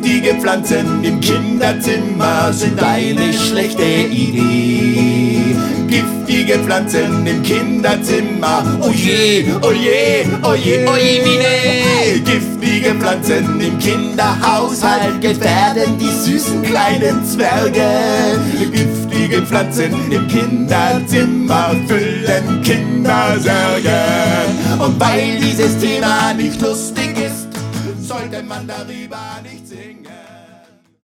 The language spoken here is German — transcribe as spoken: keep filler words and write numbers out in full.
Giftige Pflanzen im Kinderzimmer sind eine schlechte Idee. Giftige Pflanzen im Kinderzimmer, oh je, oh je, oh je, oh je, wie nee. Giftige Pflanzen im Kinderhaushalt gefährden die süßen kleinen Zwerge. Giftige Pflanzen im Kinderzimmer füllen Kindersärge. Und weil dieses Thema nicht lustig ist, sollte man darüber nicht